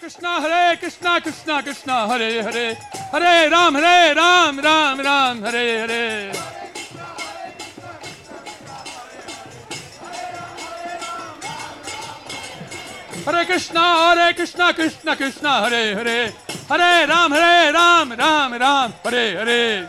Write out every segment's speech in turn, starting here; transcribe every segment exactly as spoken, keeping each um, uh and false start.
Krishna, Hare Krishna, Krishna Krishna, Hare Hare, Hare Ram, Hare Ram, Ram Ram, Hare Hare. Hare Krishna, Hare Krishna, Krishna Krishna, Hare Hare, Hare Ram, Hare Ram, Ram Ram, Hare Hare.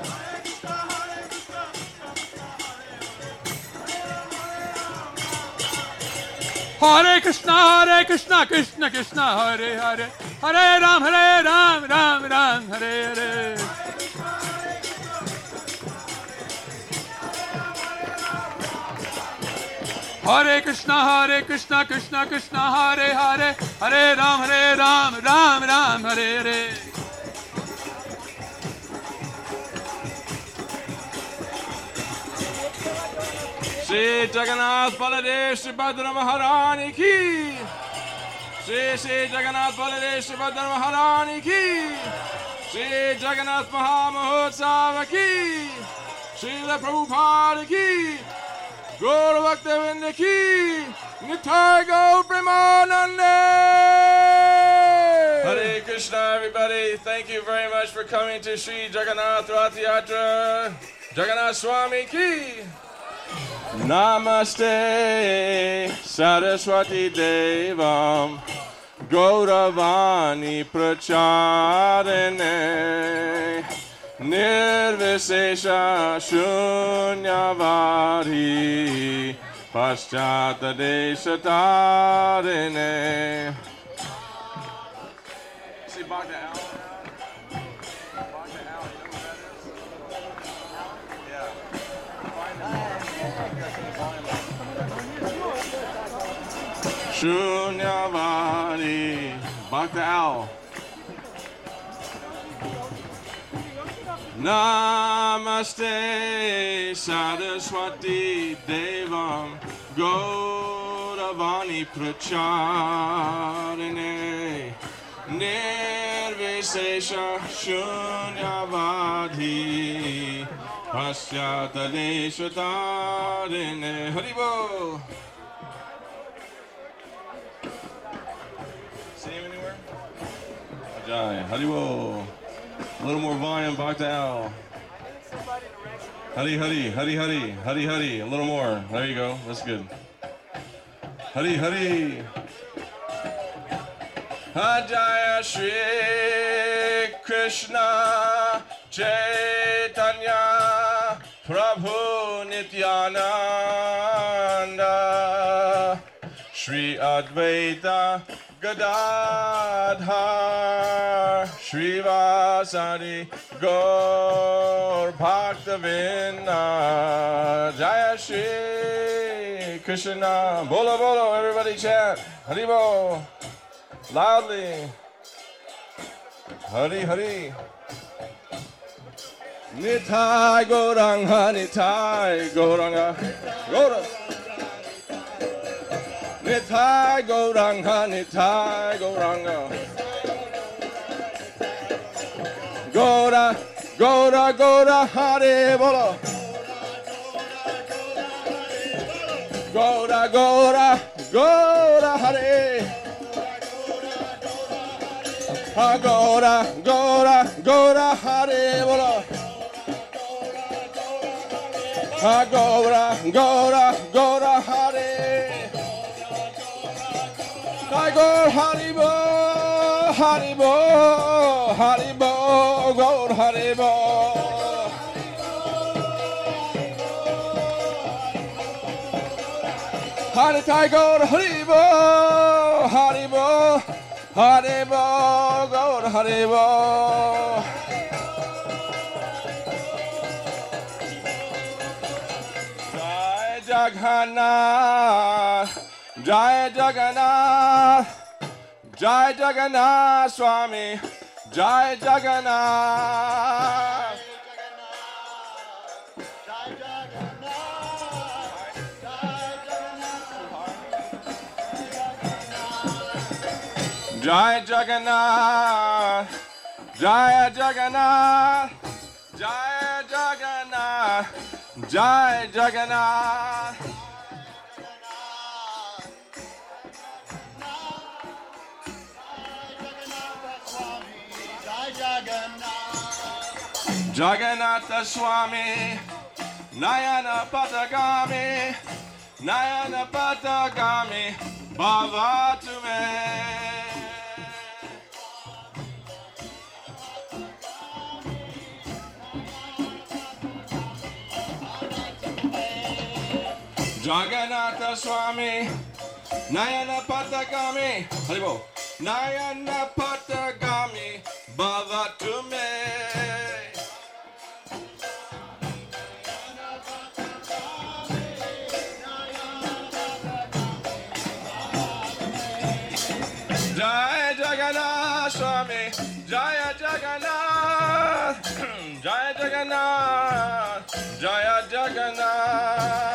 Hare Krishna, Hare Krishna, Krishna Krishna, Hare Hare, Hare Ram, Hare Ram, Ram Ram, Hare Hare. Hare Krishna, Hare Krishna, Krishna Krishna, Hare Hare, Hare Ram, Hare Ram, Ram Ram, Hare Hare. Shri Jagannath Baladev Subhadra Maharani ki. Shri Shri Jagannath Baladev Subhadra Maharani ki. Shri Jagannath Mahamahotsav ki. Srila Prabhupada ki. Gaura Bhaktavinda ki. Nitai Gaur Premanande. Hare Krishna, everybody. Thank you very much for coming to Shri Jagannath Rath Yatra. Jagannath Swami ki. Namaste Saraswati Devam Gauravani Pracharane Nirvisesha Shunyavadi Paschata Deshatarine. See Bhakta Al? Bhakta Al, you know who that is? Yeah. Shunyavadi, Bhakta Al. Namaste Saraswati Devam Gauravani Pracharine Nirvisesha Shunyavadi Paschata Deshatarine. Haribo. See him anywhere? Ajay. Haribo. A little more volume, Bhakta Al. Hari Hari, Hari Hari, Hari Hari. A little more. There you go. That's good. Hari Hari. Jaya Shri Krishna Chaitanya Prabhu Nityananda Shri Advaita Gadadhar Shrivasadi Gaur Bhaktavinda. Jaya Shri Krishna. Bolo bolo, everybody chant. Haribo. Loudly. Hari Hari. Nitai Gauranga, Nitai Gauranga. Gauranga. Nitai Gauranga, Nitai Gauranga. Gaura, Gaura, Gaura, Hare Bolo. Gaura, Gaura, Gaura, Hare. Gaura, Gaura, Gaura, Hare Bolo. Gaura, Gaura, Gaura, Hare. Gaur Haribo, Haribo, Haribo, Gaur Haribo. Hari Gaur Haribo, Haribo, Haribo, Gaur Haribo. Jai Jagannath, Jai Jagannath, Jai Jagannath Swami, Jai Jagannath. Jai Jagannath, Jai Jagannath, Jai Jagannath, Jai Jagannath. Jagannatha Swami, Nayana Patagami, Nayana Patagami, Bhavatume. Jagannatha Swami, Nayana Patagami, Haribo, Nayana Patagami, Bhavatume. Jai Jagannath Swami, Jaya Jagannath, Jaya Jagannath, Jaya Jagannath.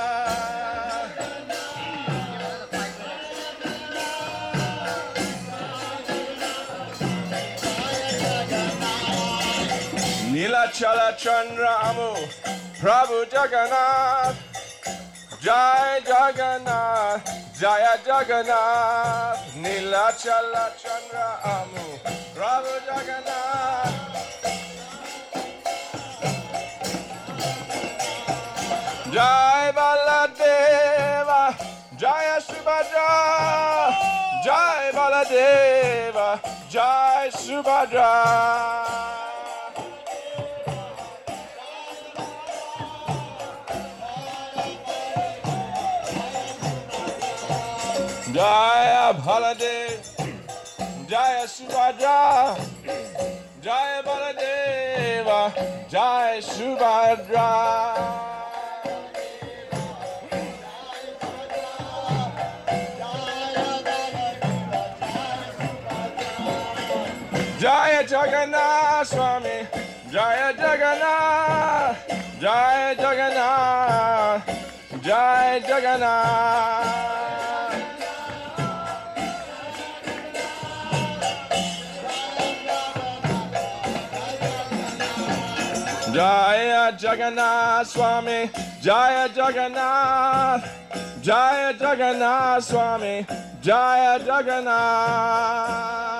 Nilachala Chandramu, Prabhu Jagannath, Jai Jagannath, Jaya Jagannath, Nilachala Chandramu, Prabhu Jagannath. Jai Baladeva, Jaya Subhadra, Jai Baladeva, Jai Subhadra. Jaya Baladev, Jaya Subhadra, Jaya Baladeva, Jaya Subhadra. Jaya Jagannath Swami, Jaya Jagannath, Jaya Jagannath, Jaya Jagannath. Jaya Jagannath Swami, Jaya Jagannath, Jaya Jagannath Swami, Jaya Jagannath.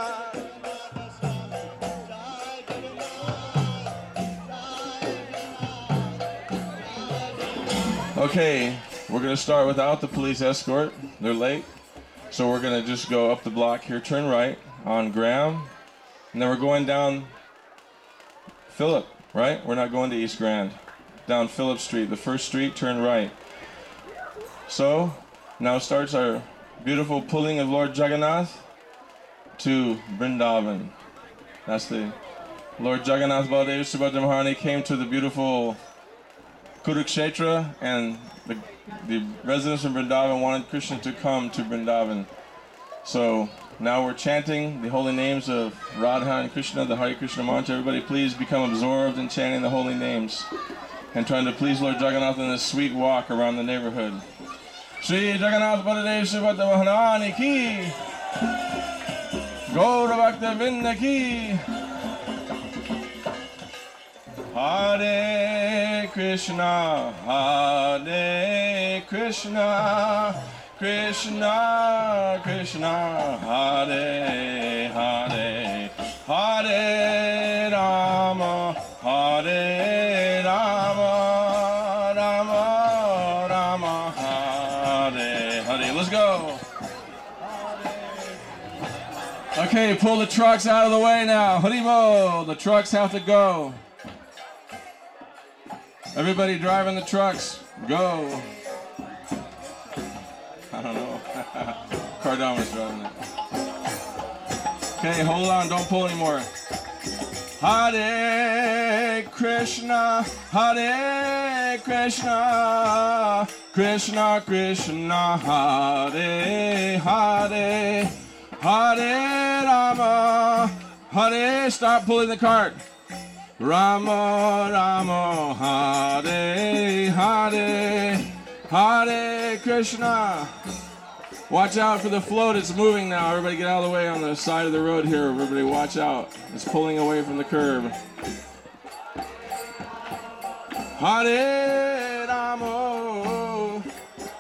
Okay, we're going to start without the police escort. They're late. So we're going to just go up the block here, turn right on Graham, and then we're going down Phillip, right? We're not going to East Grand. Down Phillip Street, the first street, turn right. So now starts our beautiful pulling of Lord Jagannath to Vrindavan. That's the Lord Jagannath Baladev Subhadra Maharani came to the beautiful Kurukshetra, and the, the residents of Vrindavan wanted Krishna to come to Vrindavan. So now we're chanting the holy names of Radha and Krishna, the Hare Krishna mantra. Everybody please become absorbed in chanting the holy names and trying to please Lord Jagannath in this sweet walk around the neighborhood. Shri Jagannath Baladev Subhadra Maharani ki, Gaura Bhakta Vrinda ki. Hare Krishna, Hare Krishna, Krishna, Krishna, Hare Hare, Hare Rama, Hare Rama, Rama Rama, Hare Hare. Let's go. Okay, pull the trucks out of the way now. Harimo, the trucks have to go. Everybody driving the trucks, go. I don't know. Cardama's driving it. Okay, hold on, don't pull anymore. Hare Krishna, Hare Krishna, Krishna Krishna, Hare Hare, Hare Rama, Hare. Stop pulling the cart. Rama Rama, Hare Hare, Hare Krishna. Watch out for the float, it's moving now. Everybody get out of the way on the side of the road here. Everybody watch out. It's pulling away from the curb. Hare Rama.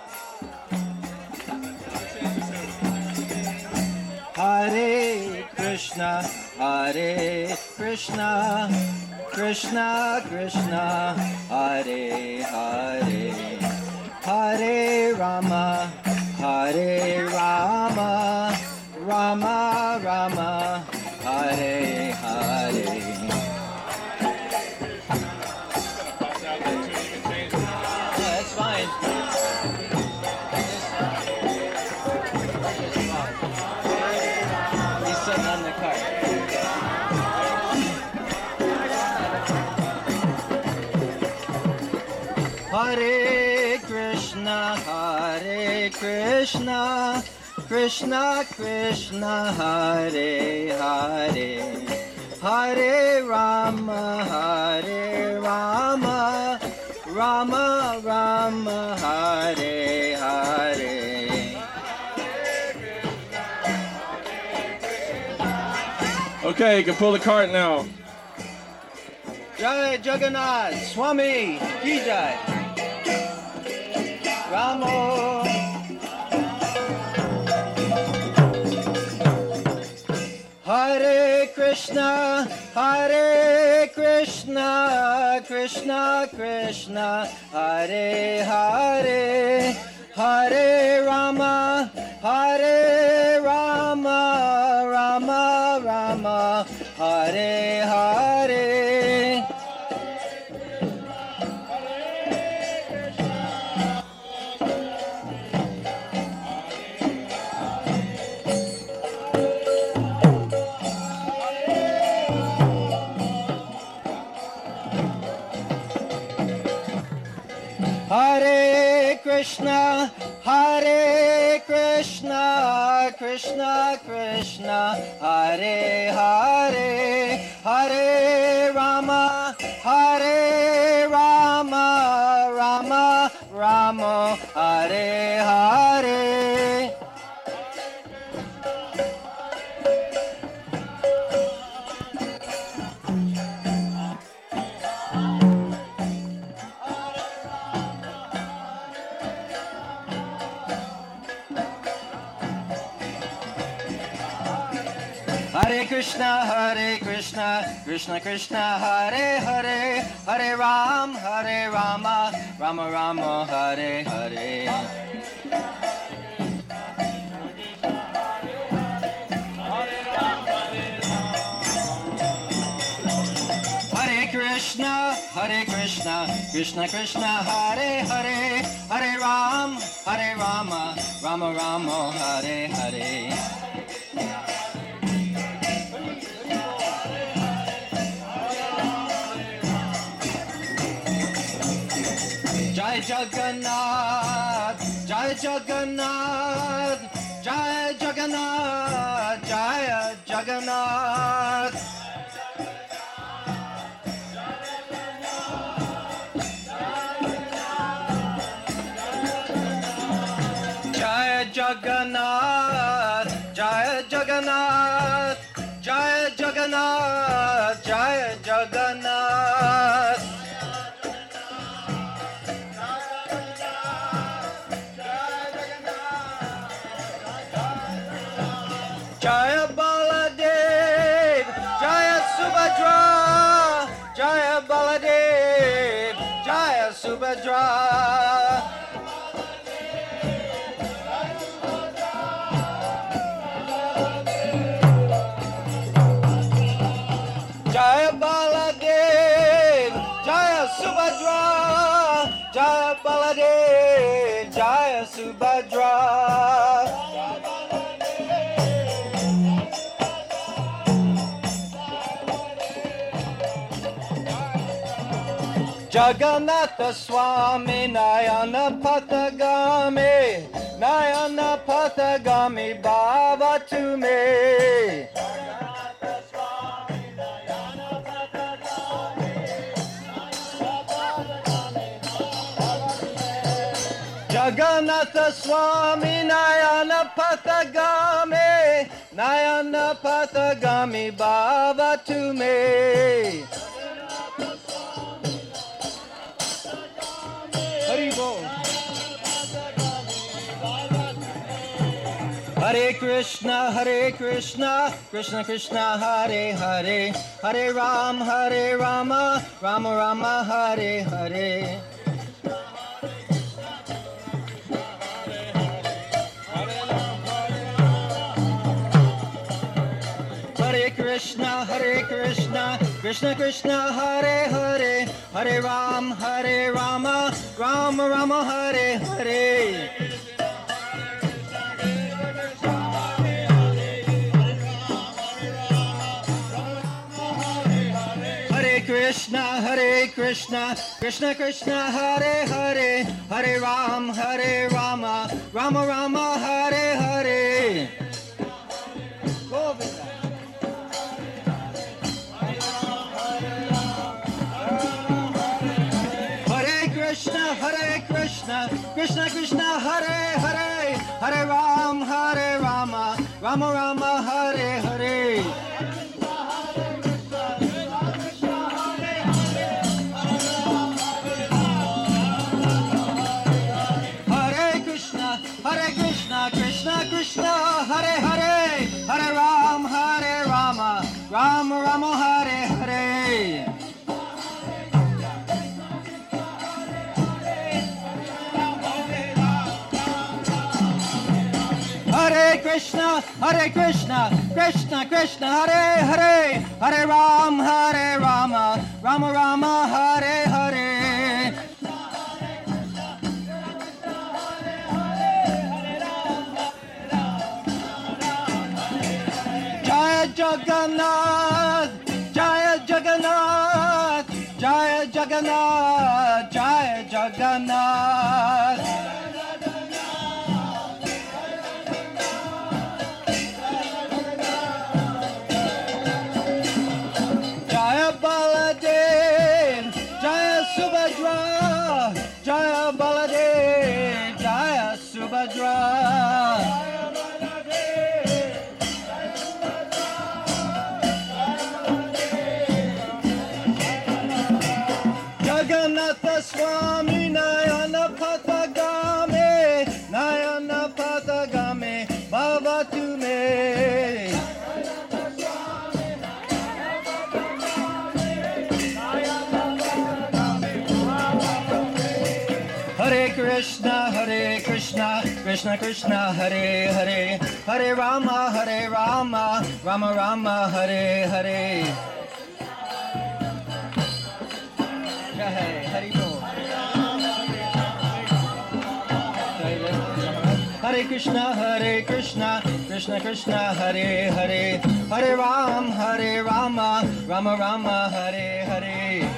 Hare Krishna. Krishna, Hare Krishna, Krishna Krishna, Hare Hare, Hare Rama, Hare Rama, Rama Rama, Hare Hare. That's fine. He's sitting on the cart. Hare Krishna, Hare Krishna, Krishna Krishna, Hare Hare, Hare Rama, Hare Rama, Rama Rama, Hare Hare. Okay, you can pull the cart now. Jai Jagannath, Swami, Ki Jai. Ramo. Hare Krishna, Hare Krishna, Krishna Krishna, Hare Hare, Hare Rama, Hare Rama, Rama Rama, Hare Hare. Hare Krishna, Hare Krishna, Krishna Krishna, Hare Hare, Hare Rama, Hare Rama, Rama Rama, Hare Hare. Hare Krishna, Hare Krishna, Krishna Krishna, Hare Hare, Hare Ram, Hare Rama, Rama Rama, Hare Hare. Hare Krishna, Hare Krishna, Krishna Krishna, Hare Hare, Hare Ram, Hare Rama, Rama Rama, Hare Hare. Jai Jagannath, Jai Jagannath, Jai Jagannath, Jai Jagannath. Jai Jagannath, Jai Jagannath, Jai Jagannath, Jai Jagannath. Jaya Baladev, Jaya Subhadra, Jaya Baladev, Jaya Subhadra. Jaya Baladev, Jaya Subhadra, Jaya Baladev, Jaya Subhadra. Jagannatha Swami Nayana Patagami, Nayana Patagami Baba to me. Jagannatha Swami Nayana Patagami, Nayana Patagami Baba to me. Hare Krishna, Hare Krishna, Krishna Krishna, Hare Hare, Hare Ram, Hare Rama, Rama Rama, Hare Hare. Hare Krishna, Hare Krishna, Krishna Krishna, Hare Hare, Hare Ram, Hare Rama, Rama Rama, Hare Hare. Hare Krishna, Hare Krishna, Krishna Krishna, Hare Hare, Hare Ram, Hare Rama, Rama Rama, Hare Hare. Govinda. Krishna, Hare Krishna, Krishna Krishna, Hare Hare, Hare Ram, Hare Rama, Rama Rama, Hare Hare. Hare Krishna, Hare Krishna, Krishna Krishna, Hare Hare, Hare Ram, Hare Rama, Rama Rama, Hare Hare. Hare Krishna, Hare Krishna, Krishna Krishna, Hare Hare, Hare Ram, Hare Rama, Rama Rama, Hare Hare. Jaya Jagannath, Jaya Jagannath, Jaya Jagannath, Jaya Jagannath. Jaya Baladev, Jaya Subhadra, Jaya Baladev, Jaya Subhadra. Jagannatha Swami Nayana Patagame, Nayana Patagame, Bhavatu me. Hare Krishna, Hare Krishna, Krishna Krishna, Hare Hare, Hare Rama, Hare Rama, Rama Rama, Hare Hare. Jai Hari Bol. Hare Krishna, Hare Krishna, Krishna Krishna, Hare Hare, Hare Ram, Hare Rama, Rama Rama, Hare Hare.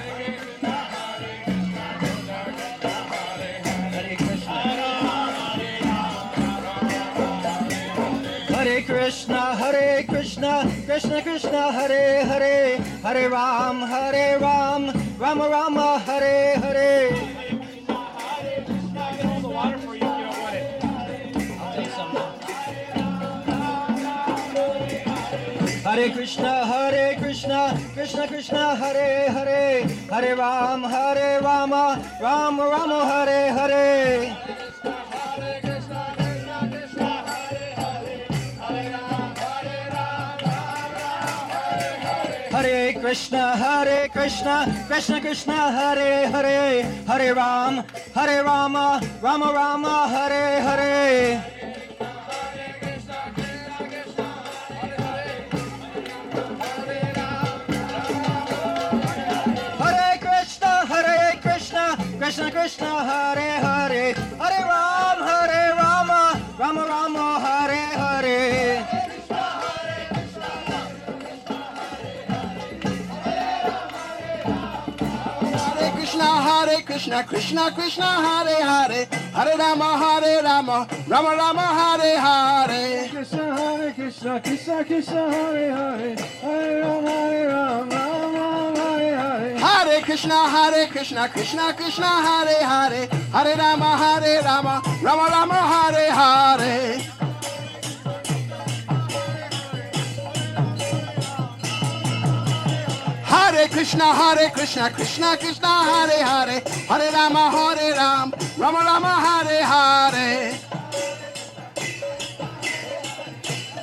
Hare Krishna, Hare Krishna, Krishna Krishna, Hare Hare, Hare Ram, Hare Ram, Rama Rama, Hare Hare. I get all the water for you if you don't want it. I'll take some. Hare Krishna, Hare Krishna, Krishna Krishna, Hare Hare, Hare Ram, Hare Rama, Rama Rama, Hare Hare. Hare Krishna, Hare Krishna, Krishna Krishna, Hare Hare, Hare Ram, Hare Rama, Rama Rama, Hare Hare. Hare Krishna, Hare Krishna, Krishna Krishna, Hare Hare, Hare Ram, Hare Rama, Rama Rama, Hare Hare. Hare Krishna, Krishna Krishna, Hare Hare, Hare Rama, Hare Rama, Rama Rama, Hare Hare. Krishna, Hare Krishna, Krishna Krishna, Hare Hare, Hare Rama, Hare Rama, Rama Rama, Hare Hare. Hare Krishna, Hare Krishna, Krishna Krishna, Hare Hare, Hare Rama, Hare Rama, Rama Rama, Hare Hare. Hare Krishna, Hare Krishna, Krishna Krishna, Hare Hare, Hare Rama, Hare Ram, Rama Rama, Hare Hare.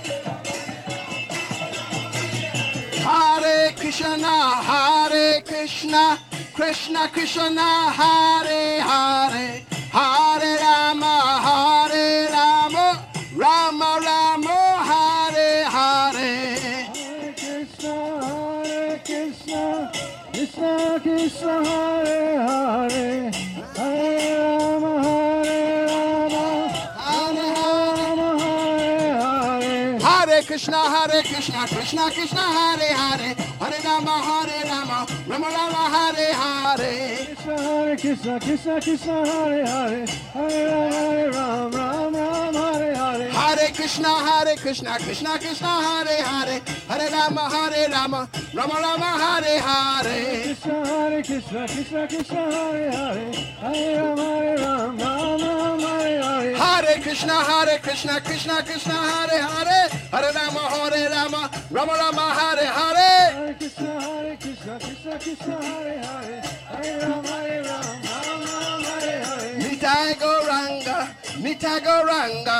Krishna, Hare Krishna, Krishna Krishna, Hare Hare, Hare Rama, Hare Rama, Rama Rama, Hare Hare. Hare Krishna, Hare Krishna, Krishna Krishna, Hare Hare, Hare Rama, Hare Rama, Hare Rama, Hare Hare. Hare Krishna, Hare Krishna, Krishna Krishna, Hare Hare, Hare Rama, Hare Rama, Rama Rama, Hare Hare. Krishna, Hare Krishna, Krishna Krishna, Hare Hare, Hare Rama, Hare Rama, Rama, Hare Hare. Hare Krishna, Hare Krishna, Krishna Krishna, Hare Hare, Hare Rama, Hare Rama, Rama Rama, Hare Hare. Krishna, Hare Krishna, Krishna Krishna, Hare Hare, Hare Rama, Hare Rama, Rama, Hare Hare. Hare Krishna, Hare Krishna, Krishna Krishna, Hare Hare, Hare Rama, Hare Rama, Rama Rama, Hare Hare. Hare Krishna, Hare Krishna, Krishna Krishna, Hare Hare, Hare Rama, Hare Rama, Rama Rama, Hare Hare. Nitai Gauranga, Nitai Gauranga,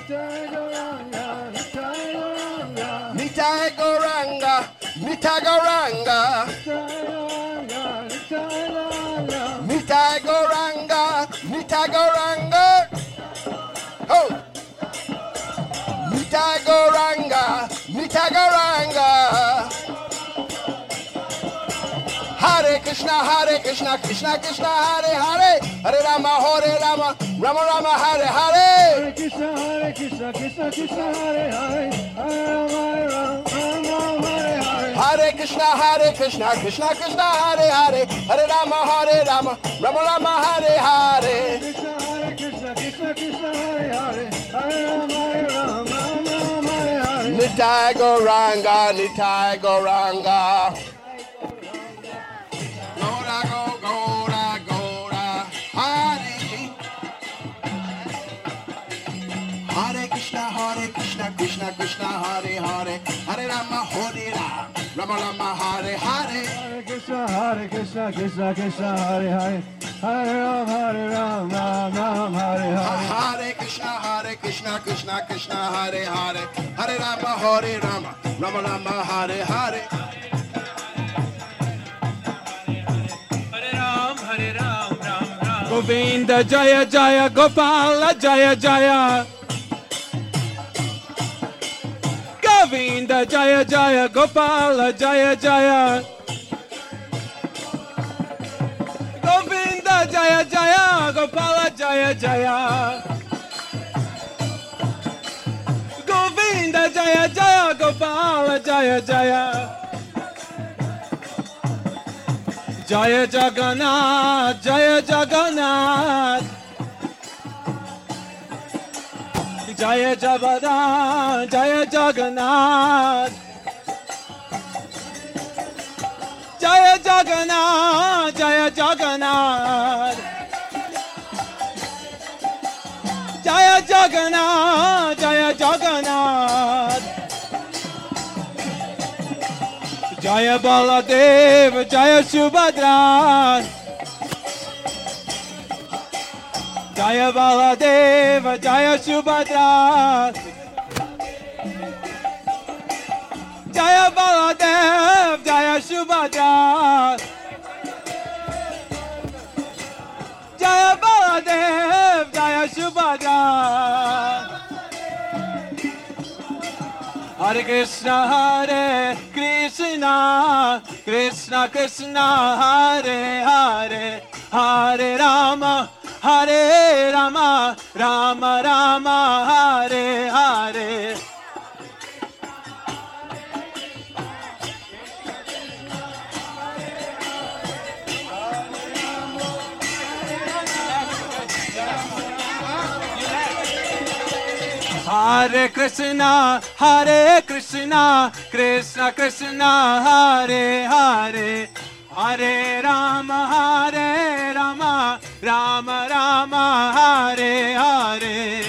Nitai Gauranga, Nitai Gauranga, Nitai Gauranga, Nitai Gauranga, Nitai Gauranga, Nitai Gauranga. Oh! Nitai Gauranga, Nitai Gauranga. Hare Krishna, Hare Krishna, Krishna Krishna, Hare Hare, Hare Rama, Hare Rama, Rama Rama, Hare Hare. Hare Krishna, Hare Krishna, Krishna Krishna, Hare Hare, Hare Rama, Hare Rama, Hare Hare. Hare Krishna, Hare Krishna, Krishna Krishna, Hare Hare, Hare Rama, Hare Rama, Rama Rama, Hare Hare. Krishna, Hare Krishna, Krishna Krishna, Hare Hare, Hare Rama, Hare Rama, Rama, Hare Hare. Nitai Gauranga, Nitai Gauranga. Gora, go, gora, gora, Hare. Hare Krishna, Hare Krishna, Krishna Krishna, Hare Hare, Hare Rama, Hare Rama, Rama Rama, Hare Hare. Hare Krishna, Hare Krishna, Krishna Krishna, Hare Hare, Hare Rama, Hare Rama, Rama Hare Hare. Hare Krishna, Hare Krishna, Krishna Krishna, Hare Hare, Hare Rama, Hare Rama, Rama Rama, Hare Hare. Govinda Jaya Jaya Gopala Jaya Jaya Govinda Jaya Jaya Gopala Jaya Jaya Govinda Jaya Jaya Gopala Jaya Jaya Govinda Jaya Jaya Gopala Jaya Jaya Jaya Jagannath, Jaya Jagannath, Jaya Jabada, Jaya Jagannath, Jaya Jagannath, Jaya Jagannath, Jaya Jagannath, Jaya Jagannath. Jaya Baladev, Jaya Subhadra, Jaya Baladev, Jaya Subhadra, Jaya Baladev, Jaya Subhadra, Jaya Baladev, Jaya Subhadra. Hare Krishna, Hare Krishna, Krishna Krishna, Hare Hare, Hare Rama, Hare Rama, Rama Rama, Hare Hare. Hare Krishna, Hare Krishna, Krishna Krishna, Hare Hare, Hare Rama, Hare Rama, Rama Rama, Hare Hare.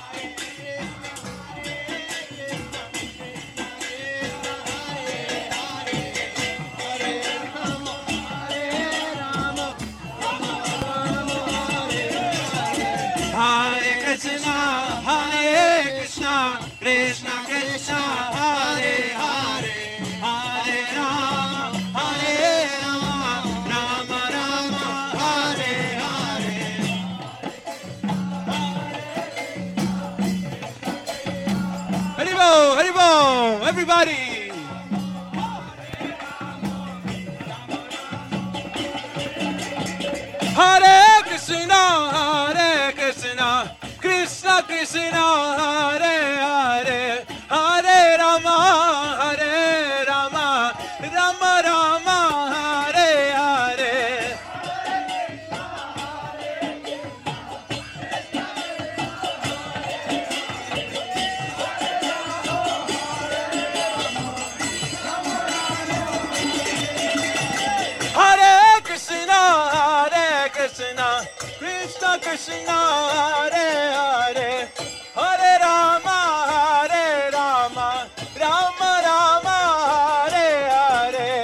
Hare Krishna, Hare Krishna, Krishna Krishna, Hare Hare, Hare Rama, Hari. Hare Krishna, Hare Krishna, Krishna Krishna, Hare Hare, Hare Rama, Hare Rama, Rama Rama, Hare Hare. Hare Krishna, Hare Krishna, Krishna Krishna, Hare Hare, Hare Rama, Hare Rama, Rama Rama, Hare Hare.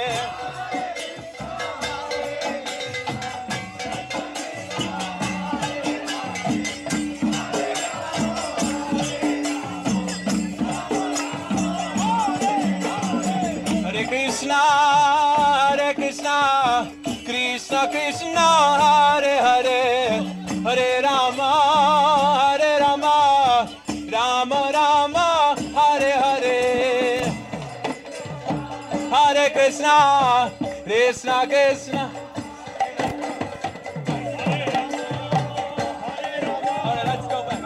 Hare Krishna, Hare Krishna, Krishna Krishna, Hare Hare, Hare Rama, Hare Rama, Rama Rama, Hare Hare. Hare Krishna, Krishna Krishna. Alright, let's go back.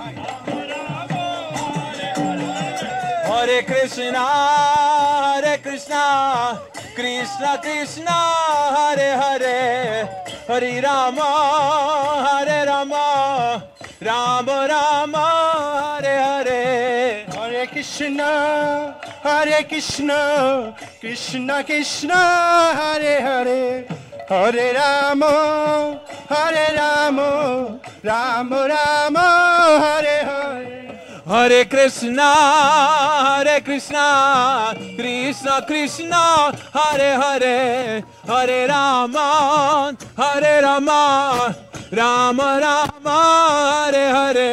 Hare Krishna, Hare Krishna, Krishna Krishna, Hare Hare, Hare Rama, Hare Rama, Rama Rama, Hare Hare. Hare Krishna, Hare Krishna, Krishna Krishna, Hare Hare, Hare Rama, Hare Rama, Rama Rama, Hare Hare. Hare Krishna, Hare Krishna, Krishna Krishna, Hare Hare, Hare Rama, Hare Rama, Rama Rama, Hare Hare.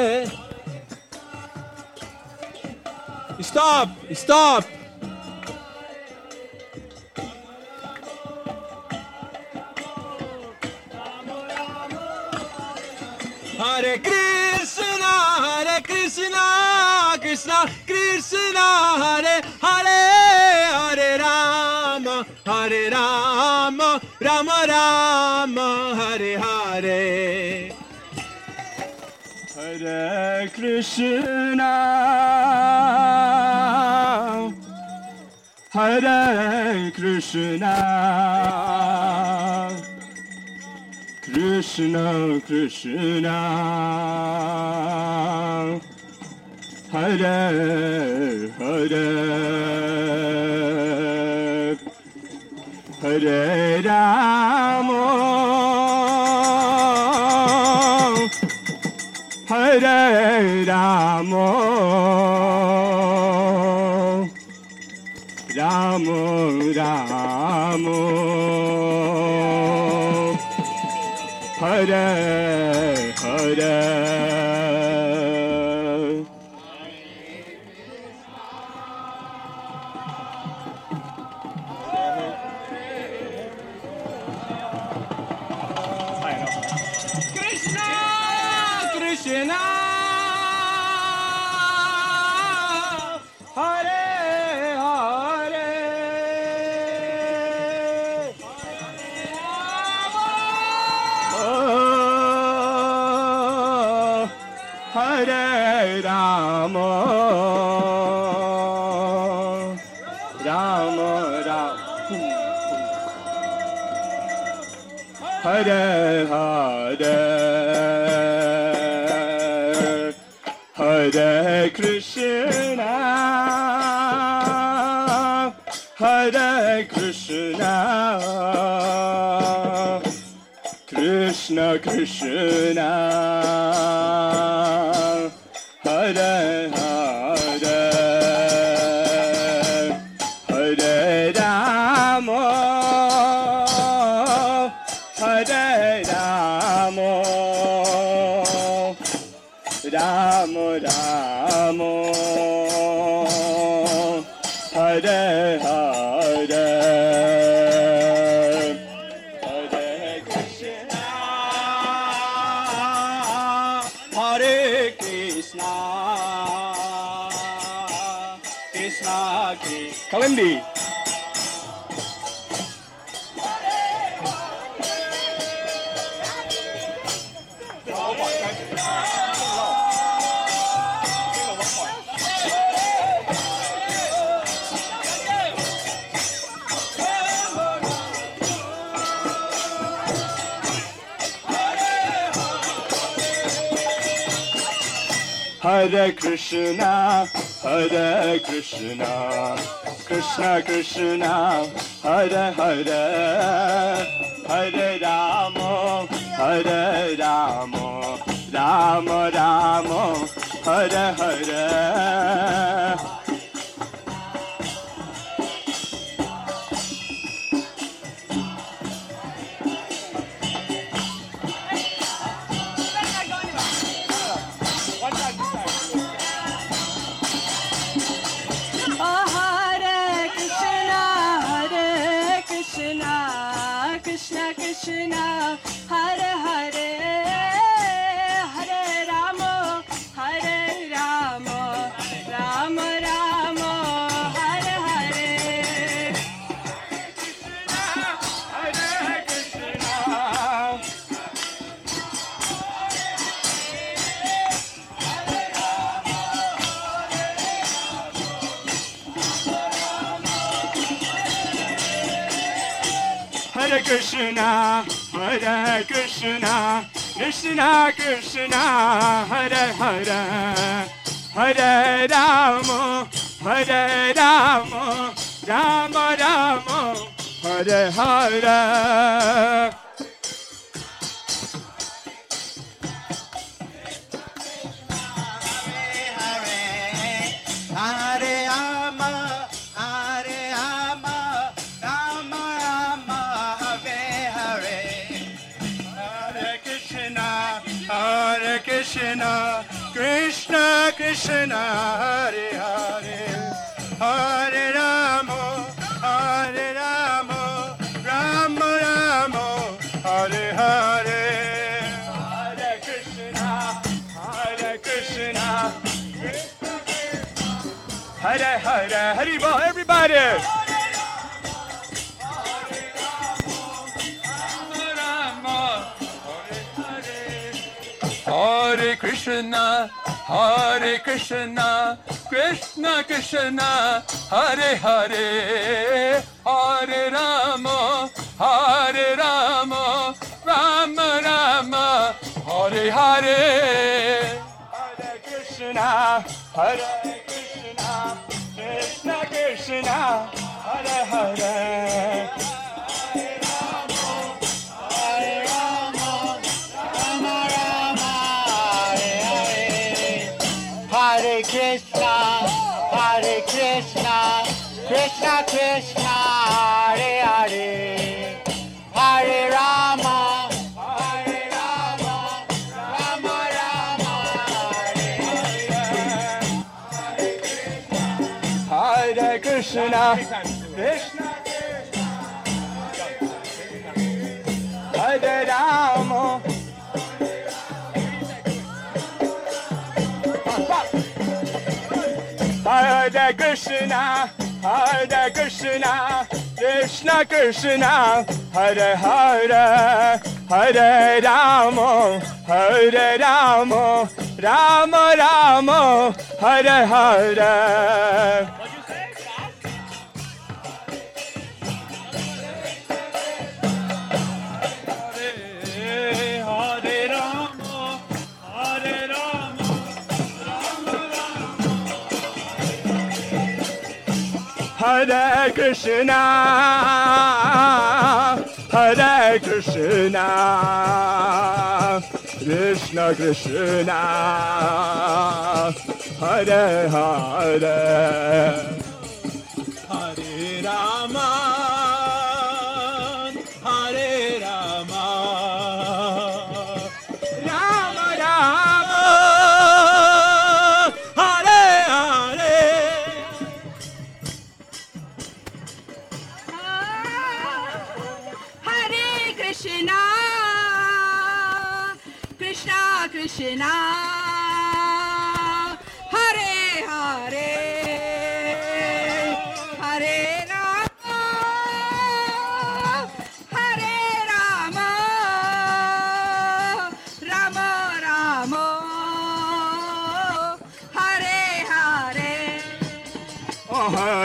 Stop, stop. Hare Krishna, Hare Krishna, Krishna Krishna, Hare Hare, Hare Rama, Hare Rama, Rama Rama, Hare Hare. Hare Krishna, Hare Krishna, Krishna Krishna, Hare Hare, Hare Rama, Hare Rama, Rama Rama, Hare Hare. Krishna, Krishna, Hare Hare, Hare Rama, Rama Rama, Hare Hare, Hare Krishna, Hare Krishna, Krishna Krishna, Hare Hare, Hare Rama, Hare Rama, Rama Rama, Hare Hare, Hare Krishna, Hare Krishna, Krishna Krishna, Kalindi. Hare Krishna, Hare Krishna, Krishna Krishna, Hare Hare, Hare Rama, Hare Rama, Rama Rama, Hare Hare. Krishna Krishna, Hare Hare, Hare Rama, Hare Rama, Rama Rama, Hare Hare. Hare Krishna, Hare Krishna, Hare Krishna, Krishna Krishna, Hare Hare, Hare Rama, Hare Rama, Rama Rama, Hare Hare. Hare Rama, Hare Rama, Rama Rama, Hare Hare. Hare Krishna, Hare Krishna, Krishna Krishna, Hare Hare, Hare Rama, Hare Rama, Rama Rama, Hare Hare. Hare Krishna, Hare Krishna, Hare Hare, Hare Bol, everybody! Hare Krishna, Hare Krishna, Krishna Krishna, Hare Hare, Hare Rama, Hare Rama, Rama Rama, Hare Hare. Hare Krishna, Hare Krishna, Krishna Krishna, Hare Hare. Hare Krishna, Hare Krishna, Krishna Krishna, Hare Hare, Hare Rama, Hare Rama, Rama Rama, Hare Krishna, Krishna Hare Rama. Hare Krishna, Hare Krishna, Krishna Krishna, Hare Hare, Hare Rama, Hare Rama, Rama Rama, Hare Hare. Hare Krishna, Hare Krishna, Krishna Krishna, Hare Hare, Hare Rama, Hare Rama, Rama Rama, Hare Hare. Hare Krishna, Krishna Krishna, Hare Hare, Hare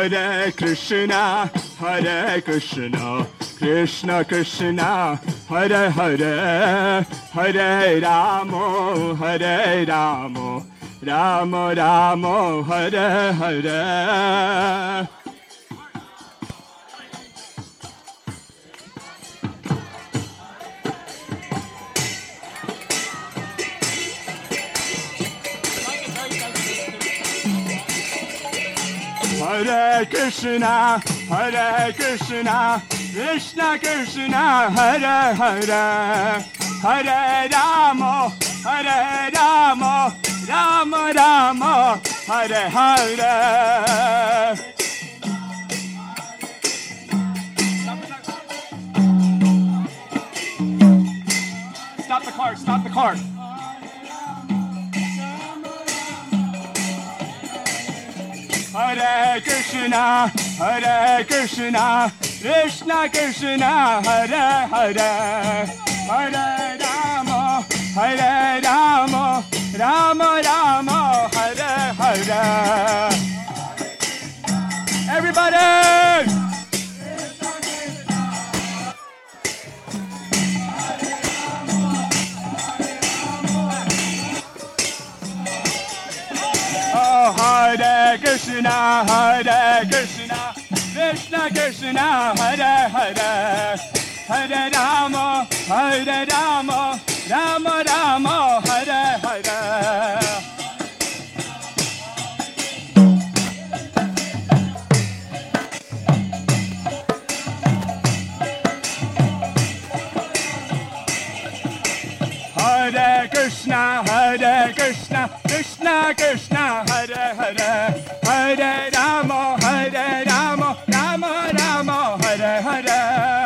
Hare Krishna, Hare Krishna, Krishna Krishna, Hare Hare, Hare Ramo, Hare Ramo, Ramo Ramo, Hare Hare. Hare Krishna, Hare Krishna, Krishna Krishna, Hare Hare, Hare Ramo, Hare Ramo, Rama Rama, Hare Hare. Stop the car, stop the car. Hare Krishna, Hare Krishna, Krishna Krishna, Hare Hare, Hare Rama, Hare Rama, Rama Rama, Hare Hare. Everybody! Hare Krishna, Hare Krishna, Krishna Krishna, Hare Hare, Hare Rama, Hare Rama, Rama Rama, Hare Hare. Hare Krishna, Hare Krishna, Krishna Krishna, Hare Hare, Hare Rama, Hare Rama, Rama Rama, Hare Hare.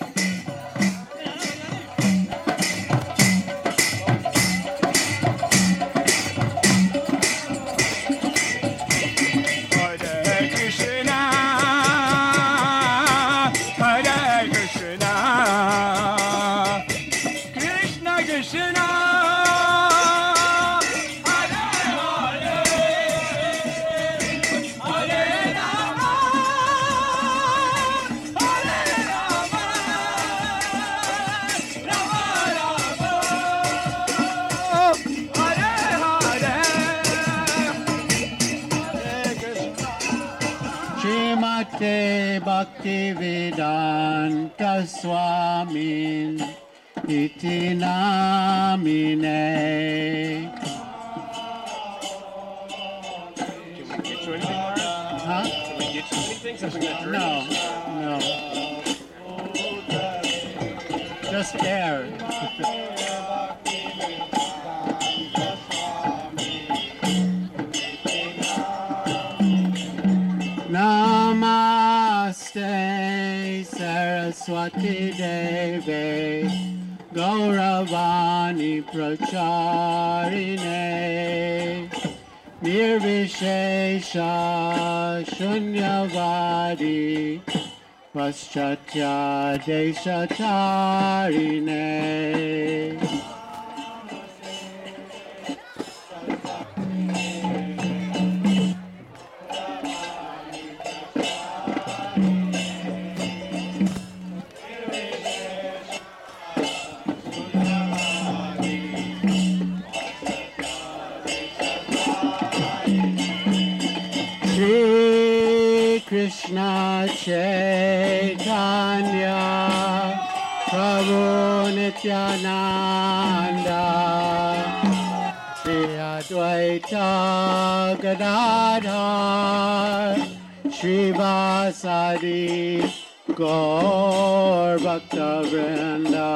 Hare Krishna, Hare Krishna, Krishna Krishna. Srimate Bhaktivedanta Swamin Iti Namine. Huh? Can we get you anything? Something to drink? No, no. Just air. Namaste Saraswati Deve Gauravani Pracharine Nirvishesha Shunyavadi Paschatya Deshatarine. Krishna Chaitanya Prabhu Nityananda Shri Advaita Gadadhar Shri Vasadi Gaur Bhakta Vrinda.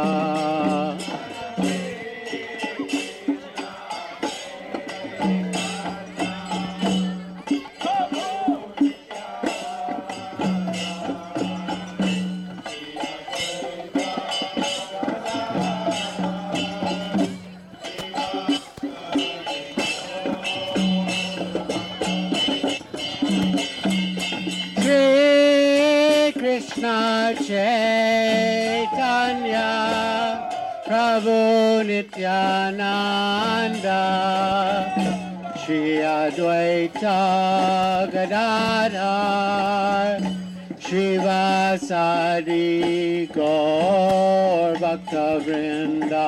Krishna Chaitanya Prabhu Nityananda Shri Advaita Gadadhar Srivasadi Gaur Bhakta Vrinda.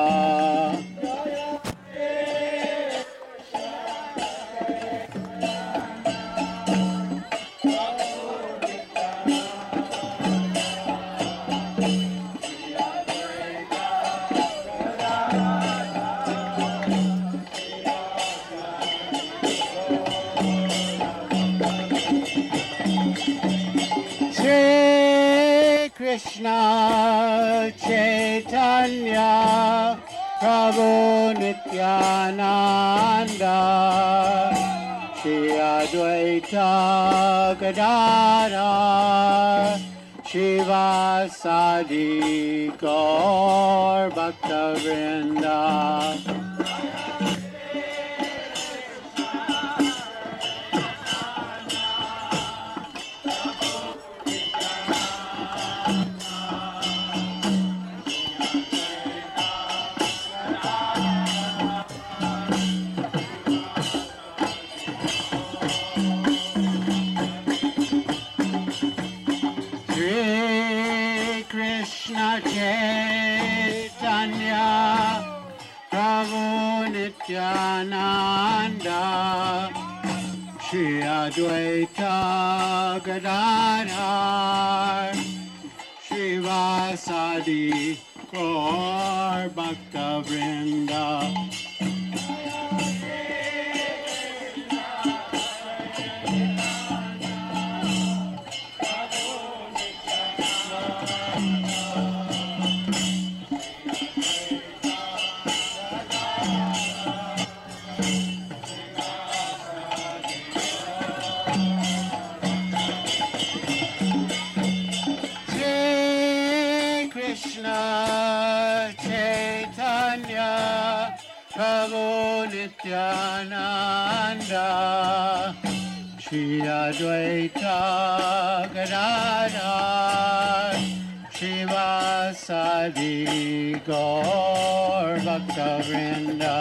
Krishna Chaitanya Prabhu Nityananda Shri Advaita Gadadhar Srivasadi Gaur Bhakta Vrinda. Krishna Chaitanya Prabhu Nityananda Shri Advaita Gadadhar Srivasadi Gaur Bhakta Vrinda. Krishna Chaitanya Prabhu Nityananda Shri Advaita Gadadhar Srivasadi Gaur Bhakta Vrinda.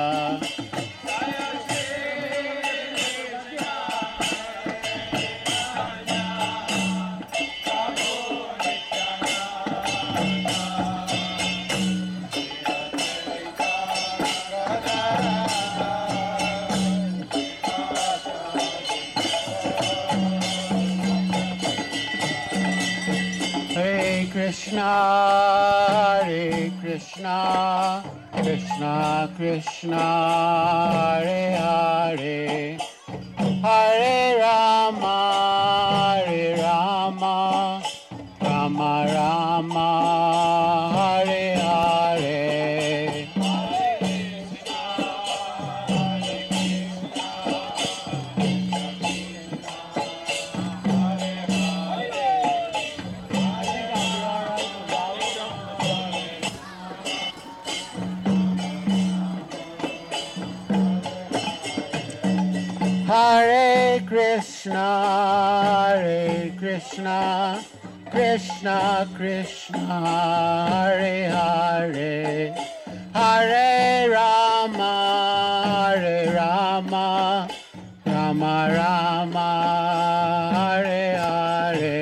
Krishna, Hare Krishna, Krishna Krishna, Hare Hare, Hare Rama, Hare Rama, Rama Rama, Hare Hare. Hare Krishna, Hare Krishna, Krishna Krishna, Hare Hare, Hare Rama, Hare Rama, Rama Rama, Hare Hare.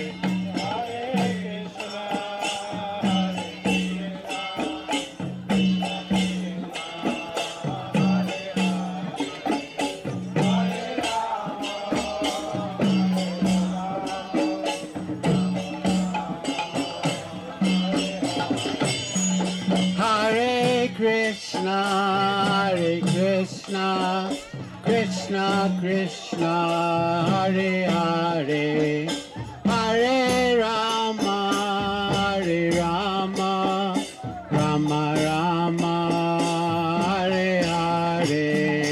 Krishna, Hare Krishna, Krishna Krishna, Hare Hare, Hare Rama, Hare Rama, Rama Rama, Hare Hare.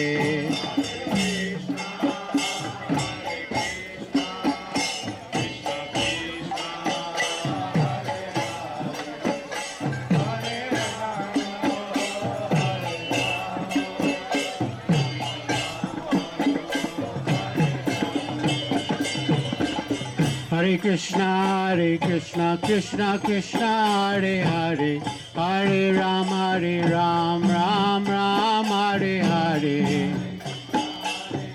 Hare Krishna, Hare Krishna, Krishna Krishna, Hare Hare, Hare Rama, Hare Ram, Ram Ram, Hare Hare.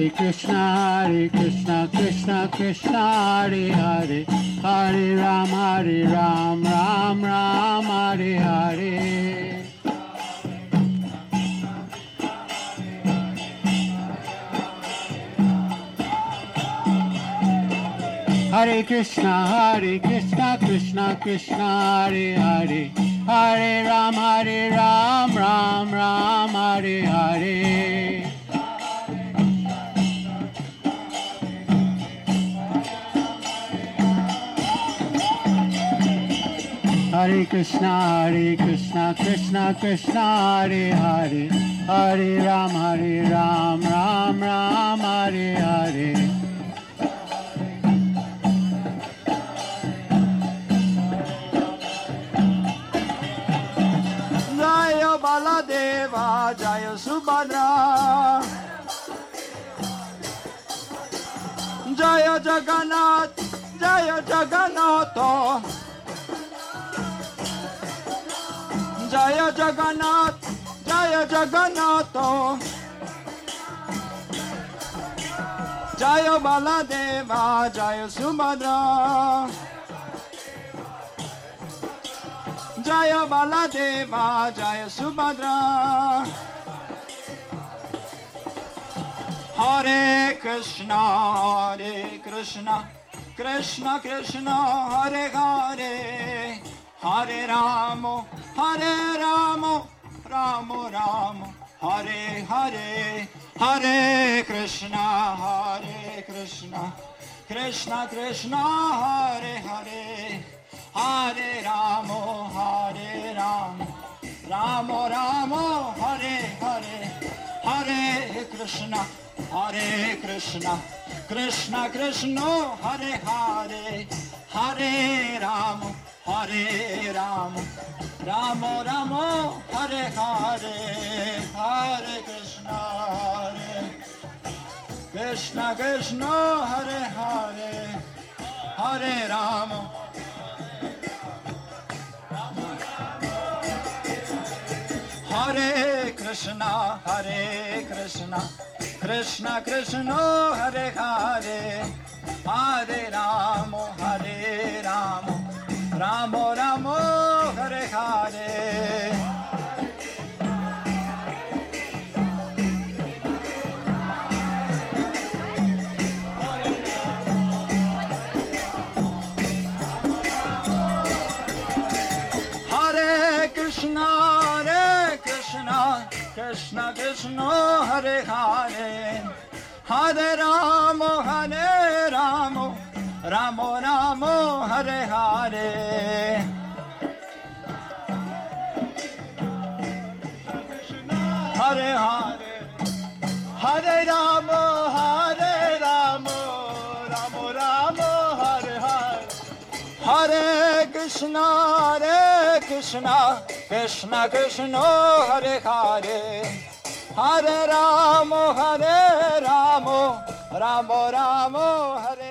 Hare Krishna, Hare Krishna, Krishna Krishna, Hare Hare, Hare Ram, Hare Ram, Ram Ram, Hare Hare. Hare Krishna, Hare Krishna, Krishna Krishna, Hare Hare, Hare Ram, Hare Ram, Ram Ram, Hare Hare. Hare Krishna, Hare Krishna, Krishna Krishna, Hare Hare, Hare Ram, Hare Ram, Ram Ram, Hare Hare. Jaya Baladeva, Jaya Subhadra, Jaya Jagannath, Jaya Jagannatha, Jaya Jagannath, Jaya Jagannatha, Jaya Baladeva, Jaya Subhadra, Jaya Baladeva, Jaya Subhadra. Hare Krishna, Hare Krishna, Krishna Krishna, Hare Hare, Hare Rama, Hare Rama, Rama Rama, Hare Hare, Hare Krishna, Hare Krishna, Krishna Krishna, Hare Hare, Hare Rama, Hare Rama, Rama Rama, Hare Hare, Hare Krishna, Hare Krishna, Krishna Krishna, Hare Hare, Hare Rama, Hare Rama, Rama Rama, Hare Hare, Hare Krishna, Hare Krishna Krishna, Hare Hare, Hare Rama. Hare Krishna, Hare Krishna, Krishna Krishna, Hare Hare, Hare Rama, Hare Rama, Rama Rama, Hare Hare. Hare Krishna, Hare Krishna, Krishna Krishna, Hare Hare, Hare Rama, Hare Rama, Rama Rama, Hare Hare. Hare Hare, Hare Rama, Hare Rama, Rama Rama, Hare Hare. Hare Krishna, Hare Krishna, Krishna Krishna, Hare Hare, Hare Rama, Hare Rama, Rama Rama, Hare